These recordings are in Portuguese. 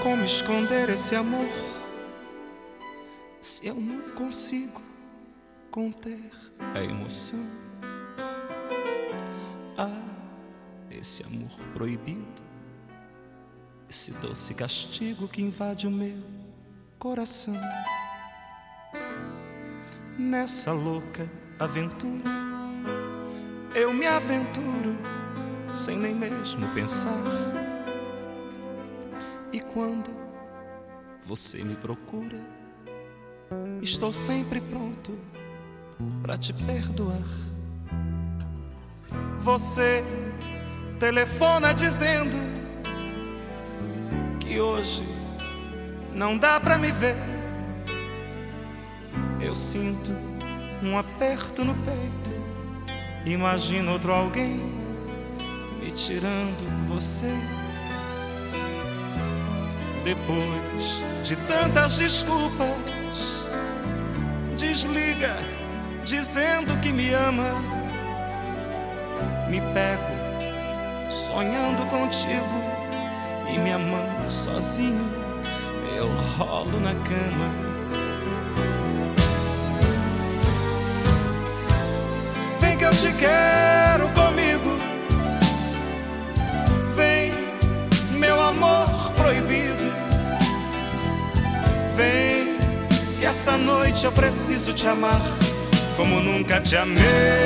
como esconder esse amor se eu não consigo conter a emoção. Ah, esse amor proibido, esse doce castigo que invade o meu coração. Nessa louca aventura eu me aventuro sem nem mesmo pensar. E quando você me procura, estou sempre pronto pra te perdoar. Você telefona dizendo que hoje não dá pra me ver. Eu sinto um aperto no peito, imagino outro alguém me tirando você. Depois de tantas desculpas, desliga dizendo que me ama. Me pego sonhando contigo e me amando sozinho, eu rolo na cama. Vem que eu te quero comigo, vem, meu amor proibido. Vem, que essa noite eu preciso te amar como nunca te amei.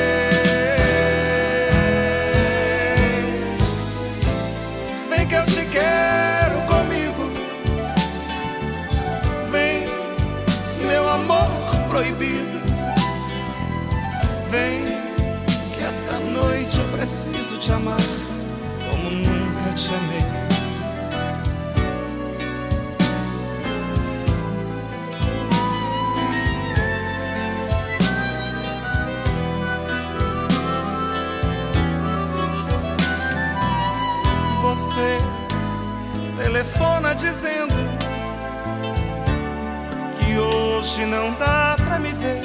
Vem que eu te quero comigo, vem, meu amor proibido. Vem, que essa noite eu preciso te amar como nunca te amei. Você telefona dizendo que hoje não dá pra me ver.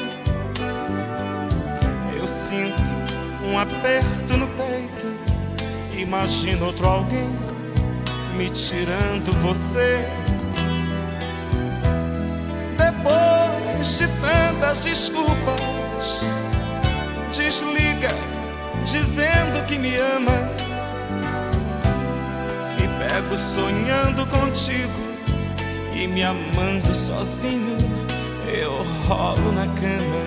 Eu sinto um aperto no peito, imagino outro alguém me tirando você. Depois de tantas desculpas, desliga dizendo que me ama. Pego sonhando contigo e me amando sozinho, eu rolo na cama.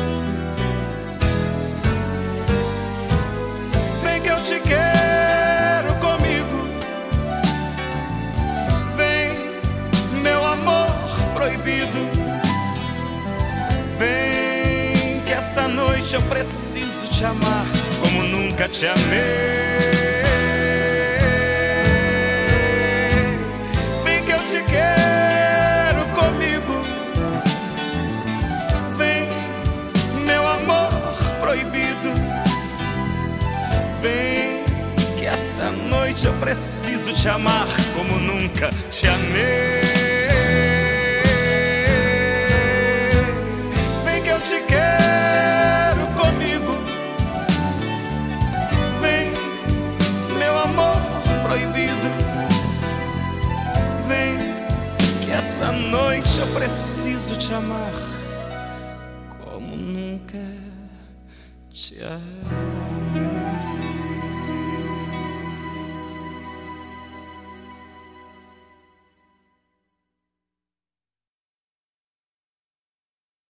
Vem que eu te quero comigo, vem, meu amor proibido. Vem, que essa noite eu preciso te amar como nunca te amei. Quero comigo, vem, meu amor proibido. Vem, que essa noite eu preciso te amar como nunca te amei. Vem que eu te quero comigo, vem, meu amor proibido. Vem, essa noite eu preciso te amar como nunca te amei.